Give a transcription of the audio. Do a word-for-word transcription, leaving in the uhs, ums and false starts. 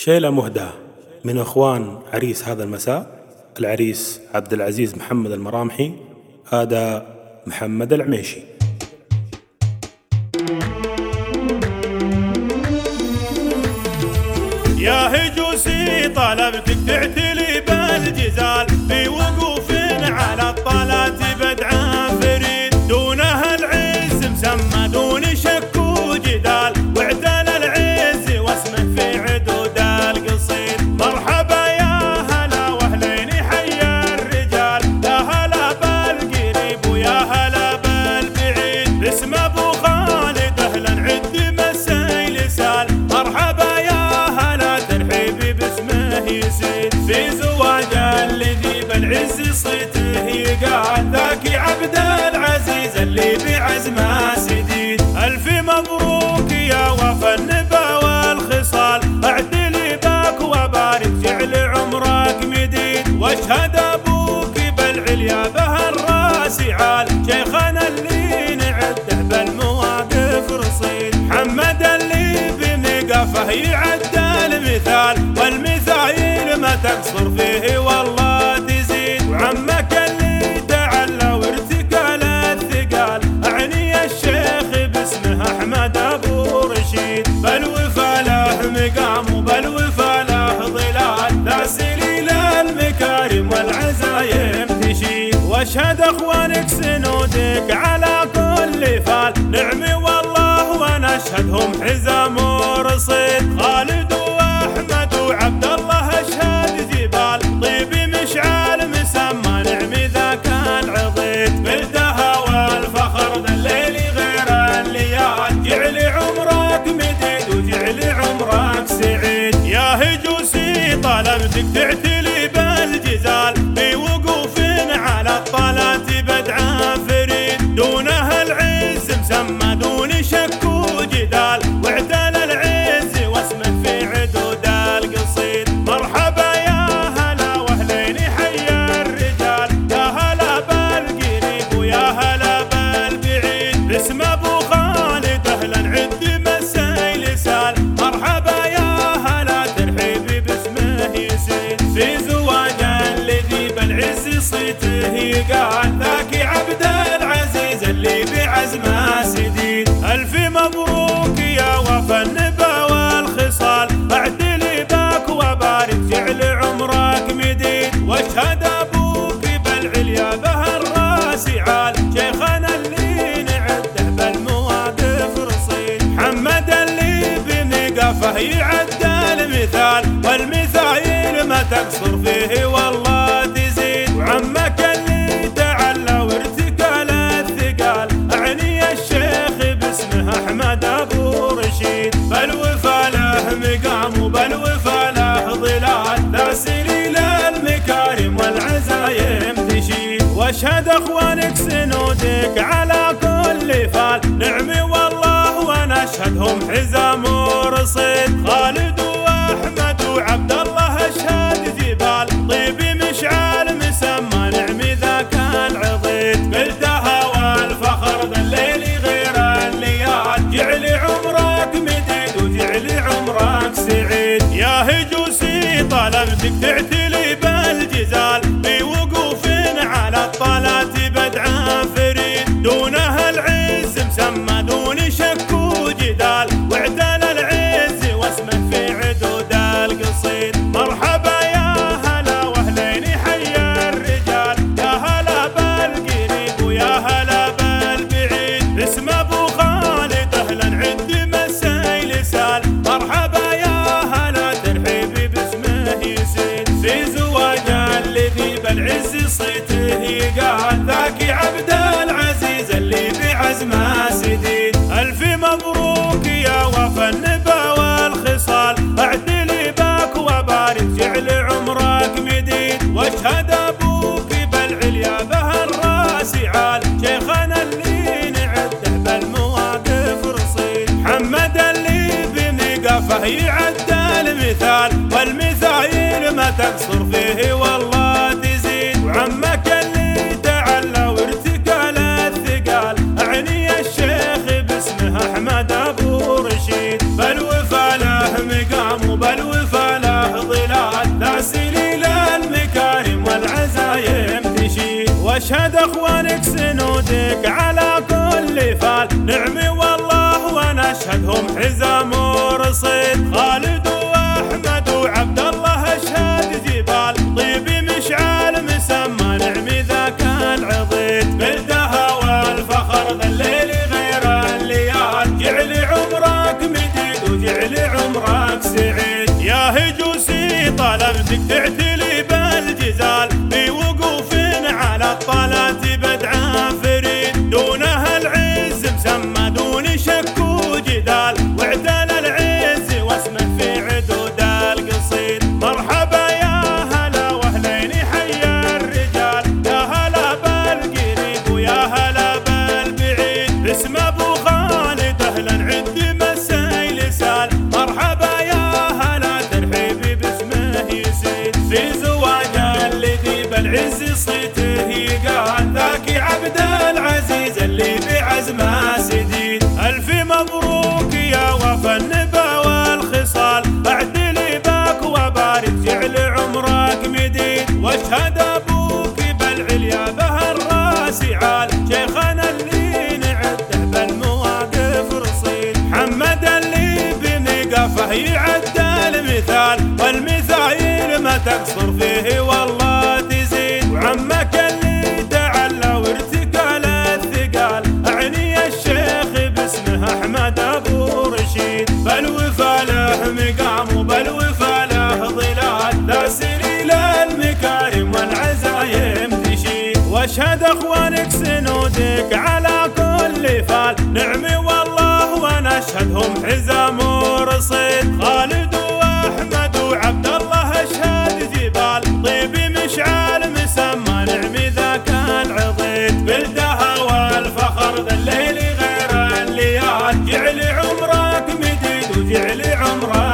شيلة مهداة من اخوان عريس هذا المساء، العريس عبد العزيز محمد المرامحي، أداء محمد العميشي. يا هجوسي طلبتك تعتلي بالجزال في وقوف على الطلات بدعا فريد، دونها العز مسمى دون شك وجدال، واعتلى العز واسمه في عدود القصيد. مرحبا يا هلا واهلين حيا الرجال، يا هلا بالقريب ويا هلا بالبعيد، باسم ابو خالد اهلا عد مسيل سال. مرحبا يا ترحيبي باسمه يزيد، في زواج الذي بالعز صيته يقال، ذاك عبد العزيز اللي بعزمه سديد. الف مبروك يا وفا النبا والخصال، اعدلي باك وبارك جعل عمرك مديد، واشهد ابوك بالعليا به الراس عال، شيخنا اللي نعده بالمواقف رصيد. محمد اللي بمقافه يعد المثال، والمثايل ما تقصر فيه والله تزيد، وعمك اللي تعلى وارتكل الثقال، اعني الشيخ باسمه احمد ابو رشيد. بالوفا له مقام وبالوفا له ظلال، ذا سليل المكارم والعزايم تشيد، واشهد اخوانك سنودك على كل فال، نعمي والله ونشهدهم حزام ورصيد. خالد وعبد الله اشهد جبال، طيب مشعل مسمى نعمي ذاك العضيد، بالدها والفخر ذا الليل غير الليال، جعل عمرك مديد وجعل عمرك سعيد. يا هجوسي طلبتك تعتلي بالجزال، بوقوف على الطلات بدعا فريد، دونها العز مسمى دون شك وجدال، واعتلى العز واسمه في عدود القصيد. مرحبا يا هلا واهلين حيا الرجال، يا هلا بالقريب ويا هلا بالبعيد، باسم ابو خالد اهلا عد مسيل سال. مرحبا يا هلا ترحيبي باسمه يزيد، في زواج الذي بالعز صيته يقال، ذاك عبد العزيز اللي بعزمه سديد. الف مبروك يا وفا النبا والخصال، اعدلي باك وبارك جعل عمرك مديد، واشهد ابوك بالعليا به الراس عال، شيخنا اللي نعده بالمواقف رصيد. محمد اللي بمقافه يعد المثال، والمثايل ما تقصر فيه والله تزيد، وعمك اللي تعلى وارتكل الثقال، اعني الشيخ باسمه احمد ابو رشيد. بالوفا له مقام وبالوفا له ظلال، ذا سليل المكارم والعزايم تشيد، واشهد اخوانك سنودك على كل فال، نعمي والله ونشهدهم حزام ورصيد. خالد واحمد وعبد الله اشهد جبال، طيب مشعل مسمى نعمي ذاك العضيد، بالدها والفخر ذا الليل غير الليال، جعل عمرك مديد وجعل عمرك سعيد. يا هجوسي طلبتك تعتلي بالجزال، بوقوف على الطلات بدعا فريد، دونها العز مسمى دون شك وجدال، واعتلى العز واسمه في عدود القصيد. مرحبا يا هلا واهلين حيا الرجال، يا هلا بالقريب ويا هلا بالبعيد، باسم ابو خالد اهلا عد مسيل سال. مرحبا يا هلا ترحيبي باسمه يزيد، في زواج الذي بالعز صيته يقال، ذاك عبد العزيز اللي بعزمه سديد. الف مبروك يا وفا النبا والخصال، اعدلي باك وبارك جعل عمرك مديد، واشهد ابوك بالعليا به الراس عال، شيخنا اللي نعده بالمواقف رصيد. محمد اللي بمقافه يعد المثال، والمثايل ما تقصر فيه والله تزيد، وعمك اللي تعلى وارتكل الثقال، اعني الشيخ باسمه احمد ابو رشيد. بالوفا له مقام بالوفا له ظلال تاسلي للمكارم والعزايم تشيد واشهد اخوانك سنودك على كل فال نعمي والله ونشهدهم حزام ورصيد خالد واحمد وعبد الله اشهد جبال طيبي مشعل مسمى نعمي ذاك العضيد بالدها والفخر ذا الليل غير الليال جعل عمرك مديد وجعل عمرك سعيد يا هجوسي طلبتك تعتلي بالجزال بوقوف على الطلات بدعا فريد دونها العز مسمى دون شك وجدال واعتل العز واسمه في عدود القصيد مرحبا يا هلا واهلين حي الرجال يا هلا بالقريب ويا هلا بالبعيد باسم ابو خالد اهلا عندي مساي لسال مرحبا يا هلا ترحيبي باسمه يزيد في زواج الذي بالعز صيته يقال ذاك عبد العزيز اللي بعزمه سديد الف مبروك يا وفا النبا والخصال اعدلي باك وبارك جعل عمرك مديد واشهد ابوك بالعليا به الراس عال شيخنا اللي نعده بالمواقف رصيد محمد اللي بمقافه يعد المثال والمثايل ما تقصر فيه والله تزيد وعمك اللي تعلى وارتقى للثقال اعني الشيخ باسمه احمد ابو رشيد بالوفا له مقام وبالوفا له ظلال تاسري للمكارم والعزايم تشيد واشهد اخوانك سنودك على كل فال نعمي والله ونشهدهم حزام ورصيد خالد واحمد وعبد الله اشهد جبال طيبي مشعل مسمى نعمي ذاك العضيد بالدها والفخر ذا الليل غير الليال جعل عمرك مديد وجعل عمرك